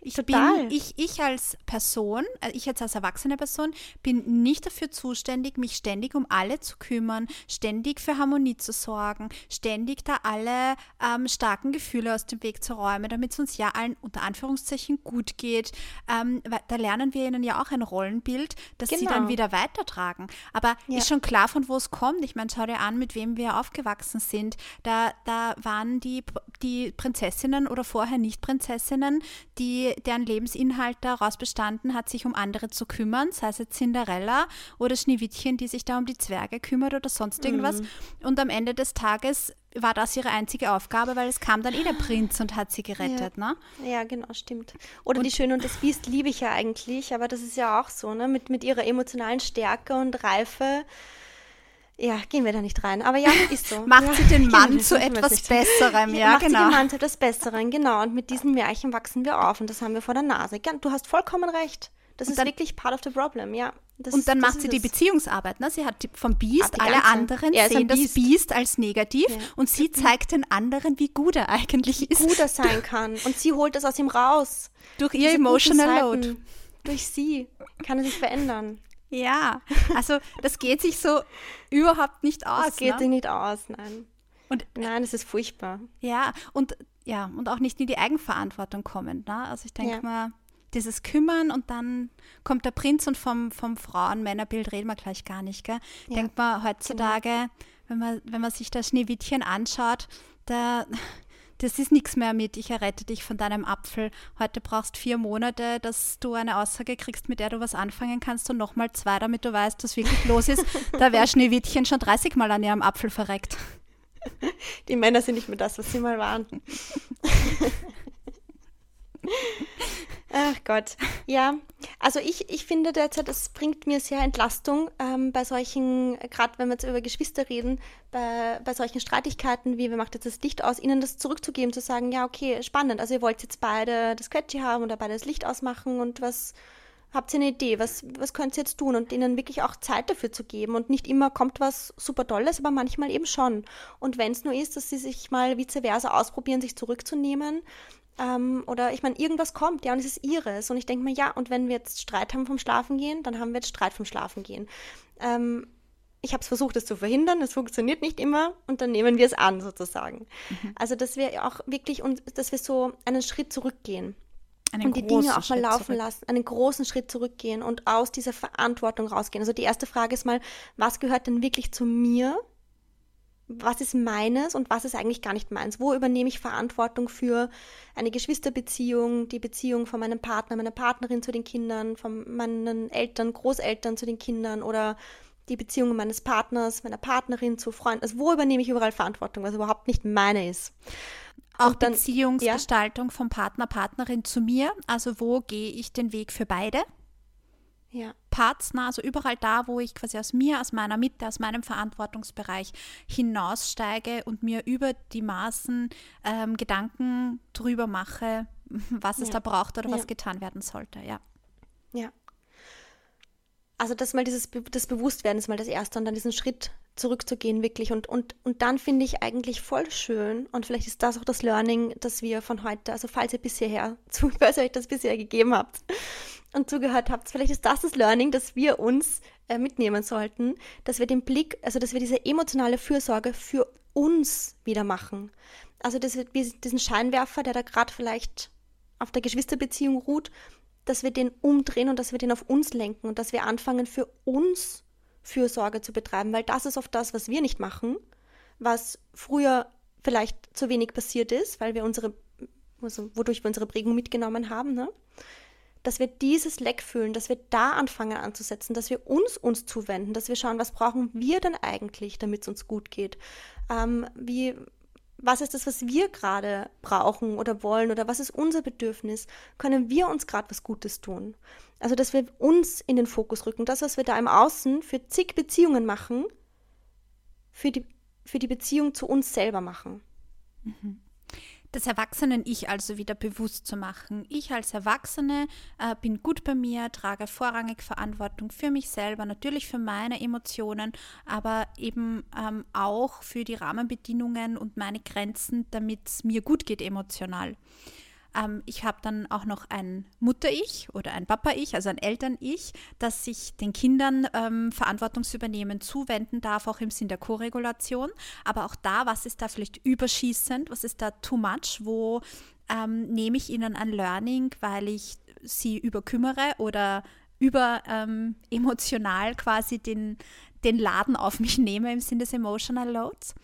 S1: Ich als Person, ich jetzt als erwachsene Person, bin nicht dafür zuständig, mich ständig um alle zu kümmern, ständig für Harmonie zu sorgen, ständig da alle starken Gefühle aus dem Weg zu räumen, damit es uns ja allen unter Anführungszeichen gut geht. Da lernen wir ihnen ja auch ein Rollenbild, das sie dann wieder weitertragen. Aber ist schon klar, von wo es kommt. Ich meine, schau dir an, mit wem wir aufgewachsen sind. Da waren die Prinzessinnen oder vorher nicht Prinzessinnen, deren Lebensinhalt daraus bestanden hat, sich um andere zu kümmern, sei es jetzt Cinderella oder Schneewittchen, die sich da um die Zwerge kümmert oder sonst irgendwas. Und am Ende des Tages war das ihre einzige Aufgabe, weil es kam dann der Prinz und hat sie gerettet, ne?
S2: Ja, genau, stimmt. Oder die Schöne und das Biest liebe ich ja eigentlich, aber das ist ja auch so, ne? Mit ihrer emotionalen Stärke und Reife. Ja, gehen wir da nicht rein. Aber ja, ist so.
S1: Macht sie den Mann zu etwas Besserem, ja,
S2: genau. Macht sie den Mann zu etwas Besserem, genau. Und mit diesen Märchen wachsen wir auf und das haben wir vor der Nase. Ja, du hast vollkommen recht. Das ist wirklich part of the problem, ja.
S1: Und dann macht sie die Beziehungsarbeit. Ne? Sie hat vom Biest, alle anderen sehen das Biest als negativ und sie zeigt den anderen, wie gut er eigentlich ist.
S2: Wie gut er sein kann. Und sie holt das aus ihm raus.
S1: Durch ihr emotional load.
S2: Durch sie kann er sich verändern.
S1: Ja, also das geht sich so überhaupt nicht aus.
S2: Das geht sich nicht aus, nein. Nein, es ist furchtbar.
S1: Ja, und auch nicht in die Eigenverantwortung kommen. Ne? Also ich denke mal, dieses Kümmern und dann kommt der Prinz und vom Frauen-Männer-Bild reden wir gleich gar nicht, gell? Ja, denkt man heutzutage, wenn man sich das Schneewittchen anschaut, das ist nichts mehr mit, ich errette dich von deinem Apfel. Heute brauchst 4 Monate, dass du eine Aussage kriegst, mit der du was anfangen kannst und nochmal 2, damit du weißt, was wirklich los ist. Da wäre Schneewittchen schon 30 Mal an ihrem Apfel verreckt.
S2: Die Männer sind nicht mehr das, was sie mal waren. Ach Gott, ja. Also ich finde derzeit, es bringt mir sehr Entlastung bei solchen, gerade wenn wir jetzt über Geschwister reden, bei solchen Streitigkeiten, wie wer macht jetzt das Licht aus, ihnen das zurückzugeben, zu sagen, ja okay, spannend, also ihr wollt jetzt beide das Quetschi haben oder beide das Licht ausmachen und habt ihr eine Idee, was könnt ihr jetzt tun und ihnen wirklich auch Zeit dafür zu geben und nicht immer kommt was super Tolles, aber manchmal eben schon. Und wenn es nur ist, dass sie sich mal vice versa ausprobieren, sich zurückzunehmen, oder ich meine, irgendwas kommt, ja, und es ist ihres. Und ich denke mir, ja, und wenn wir jetzt Streit haben vom Schlafengehen, dann haben wir jetzt Streit vom Schlafengehen. Ich habe es versucht, das zu verhindern, es funktioniert nicht immer und dann nehmen wir es an, sozusagen. Also, dass wir auch wirklich, dass wir so einen Schritt zurückgehen. Und die Dinge auch mal laufen lassen, einen großen Schritt zurückgehen und aus dieser Verantwortung rausgehen. Also die erste Frage ist mal, was gehört denn wirklich zu mir? Was ist meines und was ist eigentlich gar nicht meins? Wo übernehme ich Verantwortung für eine Geschwisterbeziehung, die Beziehung von meinem Partner, meiner Partnerin zu den Kindern, von meinen Eltern, Großeltern zu den Kindern oder die Beziehung meines Partners, meiner Partnerin zu Freunden? Also wo übernehme ich überall Verantwortung, was überhaupt nicht meine ist?
S1: Auch dann, Beziehungsgestaltung vom Partner, Partnerin zu mir. Also wo gehe ich den Weg für beide?
S2: Ja.
S1: Parts, also überall da, wo ich quasi aus meiner Mitte, aus meinem Verantwortungsbereich hinaussteige und mir über die Maßen Gedanken drüber mache, was es da braucht oder was getan werden sollte, ja.
S2: Ja. Also das Bewusstwerden ist mal das Erste und dann diesen Schritt zurückzugehen wirklich und dann finde ich eigentlich voll schön und vielleicht ist das auch das Learning, das wir von heute, also falls ihr euch das bisher gegeben habt, und zugehört habt, vielleicht ist das Learning, das wir uns mitnehmen sollten, dass wir den Blick, also dass wir diese emotionale Fürsorge für uns wieder machen. Also dass wir diesen Scheinwerfer, der da gerade vielleicht auf der Geschwisterbeziehung ruht, dass wir den umdrehen und dass wir den auf uns lenken und dass wir anfangen, für uns Fürsorge zu betreiben, weil das ist oft das, was wir nicht machen, was früher vielleicht zu wenig passiert ist, weil wir wodurch wir unsere Prägung mitgenommen haben, ne? Dass wir dieses Leck fühlen, dass wir da anfangen anzusetzen, dass wir uns zuwenden, dass wir schauen, was brauchen wir denn eigentlich, damit es uns gut geht? Was ist das, was wir gerade brauchen oder wollen oder was ist unser Bedürfnis? Können wir uns gerade was Gutes tun? Also, dass wir uns in den Fokus rücken. Das, was wir da im Außen für zig Beziehungen machen, für die Beziehung zu uns selber machen.
S1: Das Erwachsenen-Ich also wieder bewusst zu machen. Ich als Erwachsene bin gut bei mir, trage vorrangig Verantwortung für mich selber, natürlich für meine Emotionen, aber eben auch für die Rahmenbedingungen und meine Grenzen, damit es mir gut geht emotional. Ich habe dann auch noch ein Mutter-Ich oder ein Papa-Ich, also ein Eltern-Ich, das sich den Kindern Verantwortungsübernehmen zuwenden darf, auch im Sinn der Koregulation. Aber auch da, was ist da vielleicht überschießend, was ist da too much, wo nehme ich ihnen ein Learning, weil ich sie überkümmere oder emotional quasi den Laden auf mich nehme im Sinn des Emotional Loads.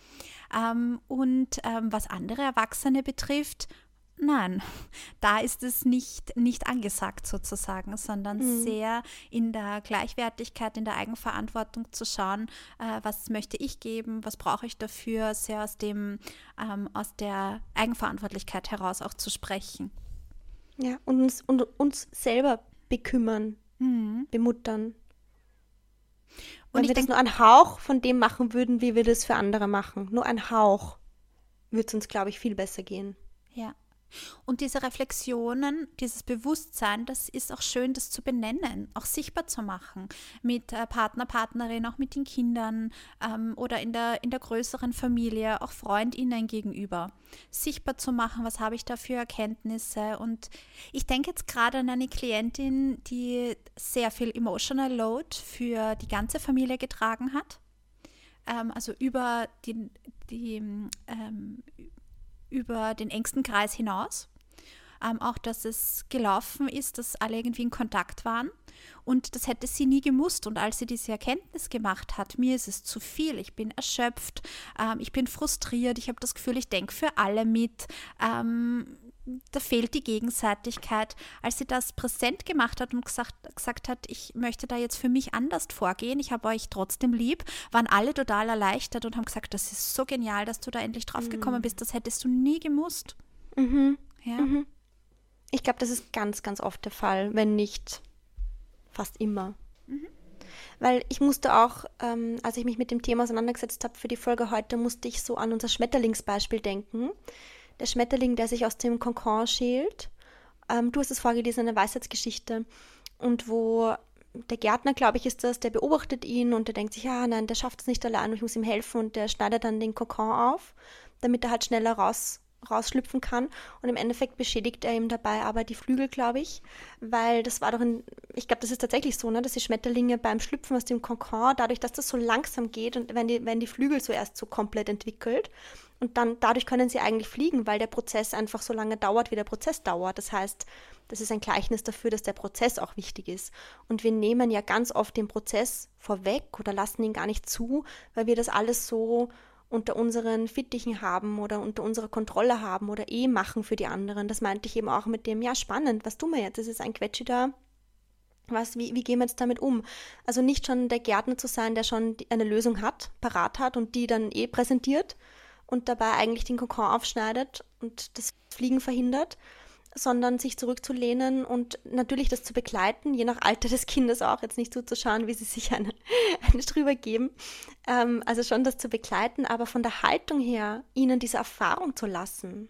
S1: Was andere Erwachsene betrifft, nein, da ist es nicht angesagt sozusagen, sondern sehr in der Gleichwertigkeit, in der Eigenverantwortung zu schauen, was möchte ich geben, was brauche ich dafür, sehr aus der Eigenverantwortlichkeit heraus auch zu sprechen.
S2: Ja, und uns selber bekümmern, bemuttern. Wenn wir das nur einen Hauch von dem machen würden, wie wir das für andere machen, nur ein Hauch, würde es uns, glaube ich, viel besser gehen.
S1: Ja. Und diese Reflexionen, dieses Bewusstsein, das ist auch schön, das zu benennen, auch sichtbar zu machen mit Partner, Partnerin, auch mit den Kindern oder in der größeren Familie, auch FreundInnen gegenüber. Sichtbar zu machen, was habe ich da für Erkenntnisse. Und ich denke jetzt gerade an eine Klientin, die sehr viel Emotional Load für die ganze Familie getragen hat. Also über den engsten Kreis hinaus. Auch, dass es gelaufen ist, dass alle irgendwie in Kontakt waren. Und das hätte sie nie gemusst. Und als sie diese Erkenntnis gemacht hat, mir ist es zu viel, ich bin erschöpft, ich bin frustriert, ich habe das Gefühl, ich denke für alle mit, da fehlt die Gegenseitigkeit. Als sie das präsent gemacht hat und gesagt hat, ich möchte da jetzt für mich anders vorgehen, ich habe euch trotzdem lieb, waren alle total erleichtert und haben gesagt, das ist so genial, dass du da endlich drauf gekommen bist, das hättest du nie gemusst. Ja.
S2: Ich glaube, das ist ganz, ganz oft der Fall, wenn nicht fast immer. Weil ich musste auch, als ich mich mit dem Thema auseinandergesetzt habe für die Folge heute, musste ich so an unser Schmetterlingsbeispiel denken. Der Schmetterling, der sich aus dem Kokon schält. Du hast es vorgelesen, eine Weisheitsgeschichte. Und wo der Gärtner, glaube ich, ist das, der beobachtet ihn und der denkt sich, ja, nein, der schafft es nicht allein, ich muss ihm helfen. Und der schneidet dann den Kokon auf, damit er halt schneller rausschlüpfen kann. Und im Endeffekt beschädigt er ihm dabei aber die Flügel, glaube ich. Weil das war doch ich glaube, das ist tatsächlich so, ne, dass die Schmetterlinge beim Schlüpfen aus dem Kokon, dadurch, dass das so langsam geht und wenn die Flügel zuerst so komplett entwickelt, und dann dadurch können sie eigentlich fliegen, weil der Prozess einfach so lange dauert, wie der Prozess dauert. Das heißt, das ist ein Gleichnis dafür, dass der Prozess auch wichtig ist. Und wir nehmen ja ganz oft den Prozess vorweg oder lassen ihn gar nicht zu, weil wir das alles so unter unseren Fittichen haben oder unter unserer Kontrolle haben oder machen für die anderen. Das meinte ich eben auch mit dem, ja, spannend, was tun wir jetzt? Das ist ein Quetschi da. Wie gehen wir jetzt damit um? Also nicht schon der Gärtner zu sein, der schon eine Lösung hat, parat hat und die dann präsentiert und dabei eigentlich den Kokon aufschneidet und das Fliegen verhindert, sondern sich zurückzulehnen und natürlich das zu begleiten, je nach Alter des Kindes auch, jetzt nicht zuzuschauen, wie sie sich eine drüber geben. Also schon das zu begleiten, aber von der Haltung her, ihnen diese Erfahrung zu lassen.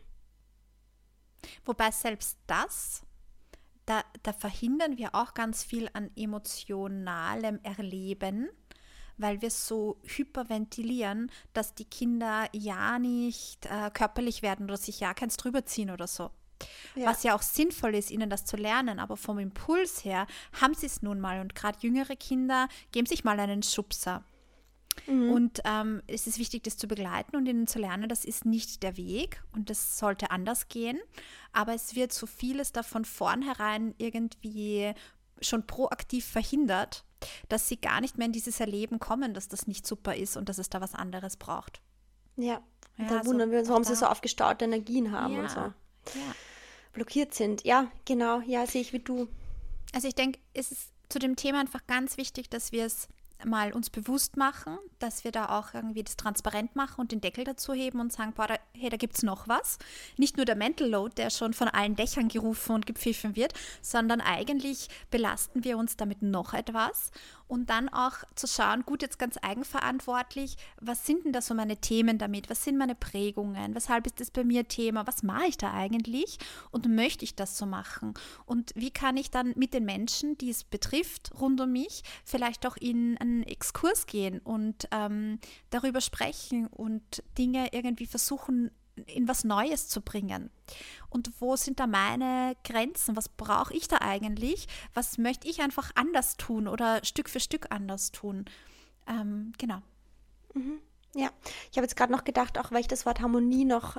S1: Wobei selbst das, da verhindern wir auch ganz viel an emotionalem Erleben, weil wir so hyperventilieren, dass die Kinder ja nicht körperlich werden oder sich ja keins drüber ziehen oder so. Was ja auch sinnvoll ist, ihnen das zu lernen, aber vom Impuls her haben sie es nun mal. Und gerade jüngere Kinder geben sich mal einen Schubser. Und es ist wichtig, das zu begleiten und ihnen zu lernen, das ist nicht der Weg und das sollte anders gehen. Aber es wird so vieles davon vornherein irgendwie schon proaktiv verhindert, dass sie gar nicht mehr in dieses Erleben kommen, dass das nicht super ist und dass es da was anderes braucht.
S2: Ja, dann wundern wir uns, warum sie so aufgestaute Energien haben und so
S1: Ja.
S2: blockiert sind. Ja, genau, ja, sehe ich wie du.
S1: Also ich denke, es ist zu dem Thema einfach ganz wichtig, dass wir es mal uns bewusst machen, dass wir da auch irgendwie das transparent machen und den Deckel dazu heben und sagen, boah, da gibt es noch was. Nicht nur der Mental Load, der schon von allen Dächern gerufen und gepfiffen wird, sondern eigentlich belasten wir uns damit noch etwas. Und dann auch zu schauen, gut, jetzt ganz eigenverantwortlich, was sind denn da so meine Themen damit? Was sind meine Prägungen? Weshalb ist das bei mir Thema? Was mache ich da eigentlich? Und möchte ich das so machen? Und wie kann ich dann mit den Menschen, die es betrifft, rund um mich, vielleicht auch in einen Exkurs gehen und darüber sprechen und Dinge irgendwie versuchen, in was Neues zu bringen. Und wo sind da meine Grenzen? Was brauche ich da eigentlich? Was möchte ich einfach anders tun oder Stück für Stück anders tun? Genau.
S2: Ja, ich habe jetzt gerade noch gedacht, auch weil ich das Wort Harmonie noch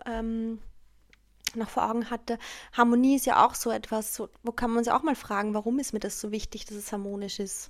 S2: vor Augen hatte. Harmonie ist ja auch so etwas, wo kann man uns auch mal fragen, warum ist mir das so wichtig, dass es harmonisch ist?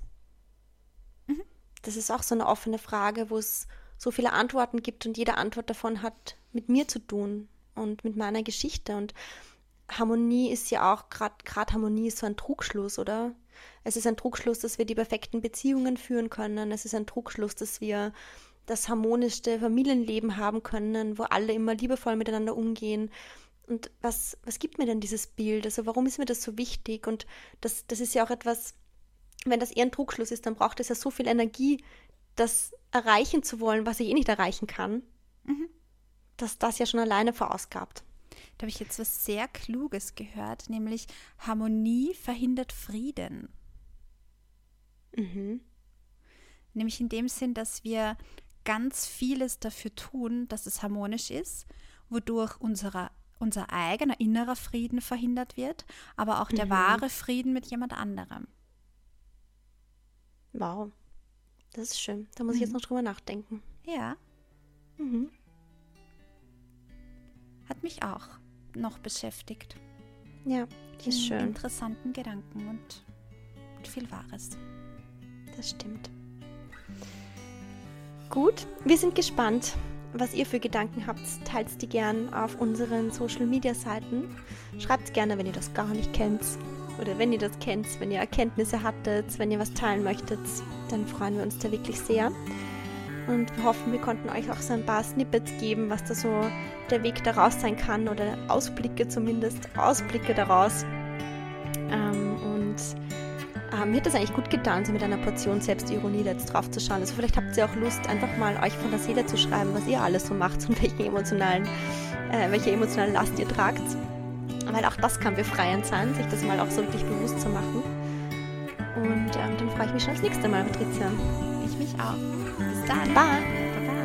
S2: Das ist auch so eine offene Frage, wo es so viele Antworten gibt und jede Antwort davon hat mit mir zu tun und mit meiner Geschichte. Und Harmonie ist ja auch, gerade Harmonie ist so ein Trugschluss, oder? Es ist ein Trugschluss, dass wir die perfekten Beziehungen führen können. Es ist ein Trugschluss, dass wir das harmonischste Familienleben haben können, wo alle immer liebevoll miteinander umgehen. Und was gibt mir denn dieses Bild? Also warum ist mir das so wichtig? Und das ist ja auch etwas, wenn das eher ein Trugschluss ist, dann braucht es ja so viel Energie, das erreichen zu wollen, was ich eh nicht erreichen kann, dass das ja schon alleine verausgabt.
S1: Da habe ich jetzt was sehr Kluges gehört, nämlich Harmonie verhindert Frieden. Nämlich in dem Sinn, dass wir ganz vieles dafür tun, dass es harmonisch ist, wodurch unser eigener innerer Frieden verhindert wird, aber auch der wahre Frieden mit jemand anderem.
S2: Wow, das ist schön. Da muss ich jetzt noch drüber nachdenken.
S1: Ja. Hat mich auch noch beschäftigt.
S2: Ja, das ist schön.
S1: Interessanten Gedanken und viel Wahres.
S2: Das stimmt. Gut, wir sind gespannt, was ihr für Gedanken habt. Teilt die gern auf unseren Social-Media-Seiten. Schreibt gerne, wenn ihr das gar nicht kennt. Oder wenn ihr das kennt, wenn ihr Erkenntnisse hattet, wenn ihr was teilen möchtet, dann freuen wir uns da wirklich sehr. Und wir hoffen, wir konnten euch auch so ein paar Snippets geben, was da so der Weg daraus sein kann oder Ausblicke daraus. Mir hat das eigentlich gut getan, so mit einer Portion Selbstironie da jetzt drauf zu schauen. Also vielleicht habt ihr auch Lust, einfach mal euch von der Seele zu schreiben, was ihr alles so macht und welche emotionale Last ihr tragt. Weil auch das kann befreiend sein, sich das mal auch so wirklich bewusst zu machen. Und dann freue ich mich schon aufs nächste Mal, Patricia.
S1: Ich mich auch. Bis dann.
S2: Baba.
S1: Baba.